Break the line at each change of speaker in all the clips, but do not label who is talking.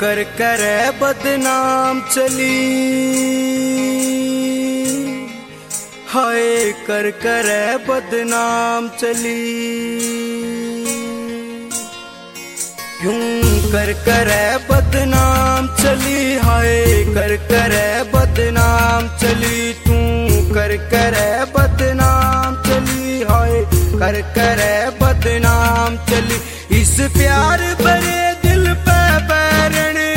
कर करे बदनाम चली, हाय कर करे बदनाम चली। क्यों कर करे बदनाम चली, हाय कर करे बदनाम चली। तू कर करे बदनाम चली, हाय कर करे बदनाम चली। इस प्यार भरे दिल पे बैरने,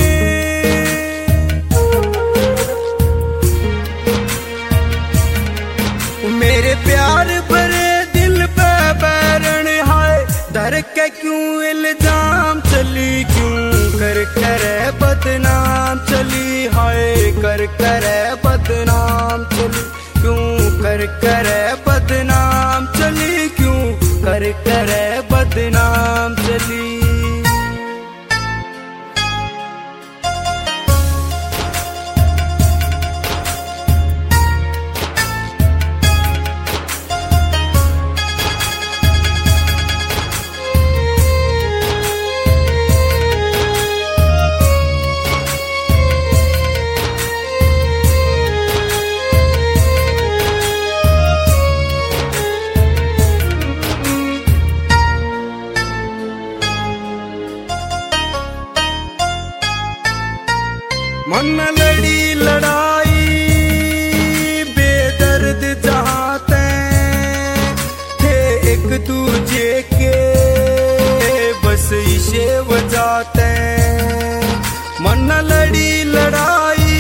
मेरे प्यार भरे दिल पे बैरने। हाय डर के क्यों इल्जाम चली, क्यों कर करे बदनाम चली। हाय कर करे बदनाम चली, क्यों कर करे बदनाम चली। क्यों कर करे बदनाम चली। मन में लड़ी लड़ाई बेदर्द चाहते थे एक दूजे के, बस इसे बजाते। मन में लड़ी लड़ाई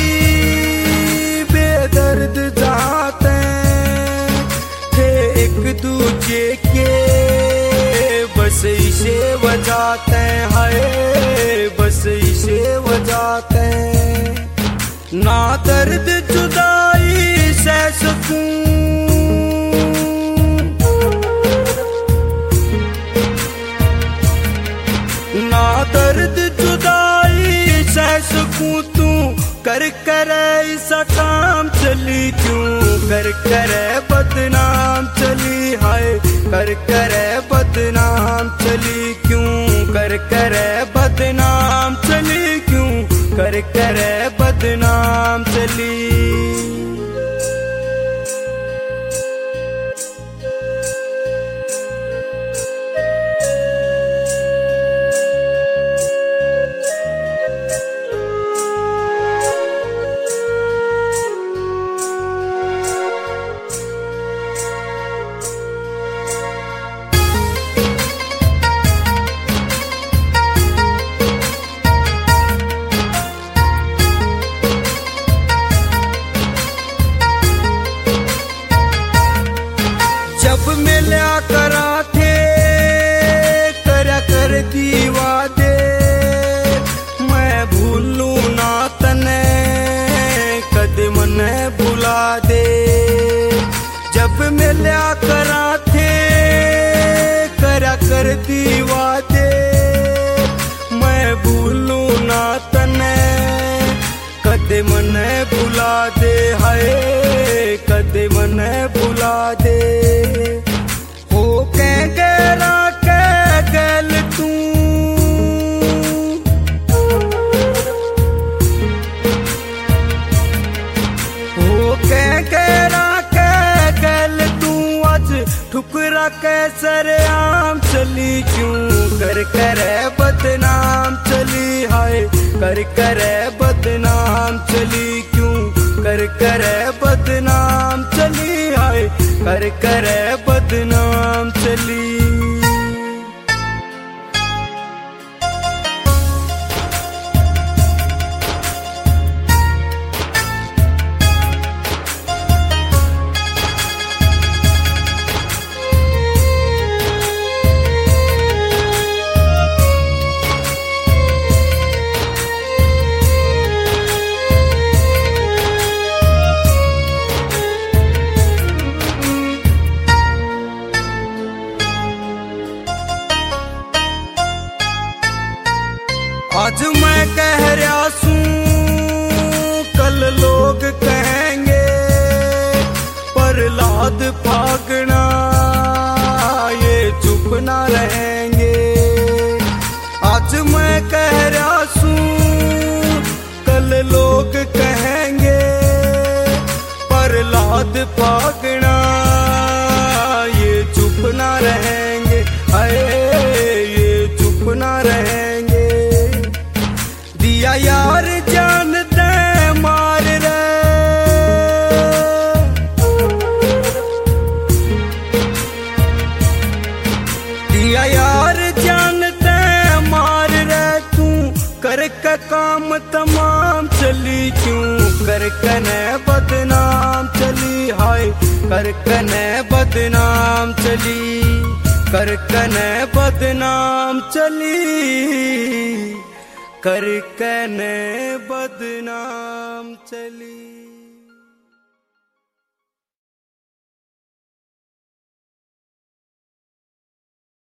बेदर्द चाहते थे एक दूजे के, बस इसे बजाते। हाय बस इसे बजाते। ना दर्द जुदाई सह सकूं, ना दर्द जुदाई सह सकूं। तू कर करे ऐसा काम चली, क्यों कर करे बदनाम चली। हाय कर करे बदनाम चली, क्यों कर करे बदनाम चली। क्यों कर करे बदनाम चली। जब मिला करा थे करा कर दीवा दे, मैं भूलूं ना तने कदम ने भुला दे। जब मिला करा थे करा कर दीवा दे, मैं भूलूं ना तने कदम ने भुला दे। हाय कदम ने भुला दे। हो के गैरा के गैल तू, हो के गैरा के गैल तू। आज ठुकरा के सरेआम चली, क्यों कर करे बदनाम चली। हाय कर करे बदनाम चली, क्यों कर करे बदनाम चली। हाय कर करे बदनाम चली। या यार जानते मार रे तू करके काम तमाम चली क्यों करके ने बदनाम चली हाय करके ने बदनाम चली करके ने बदनाम चली करके ने बदनाम चली।